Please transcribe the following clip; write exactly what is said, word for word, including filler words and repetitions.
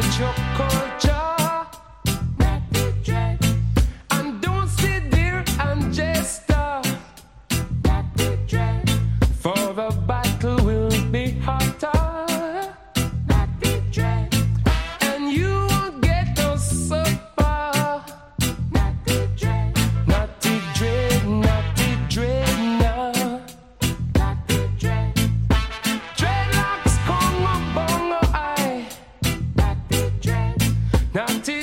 your culture. Natty dread. And don't sit there and just stop. Natty dread. For the battle will be hotter. Natty dread. And you won't get no supper. Natty dread. Natty dread, natty dread now. Natty dread. Dreadlocks, Congo, bongo, eye. Natty dread. Natty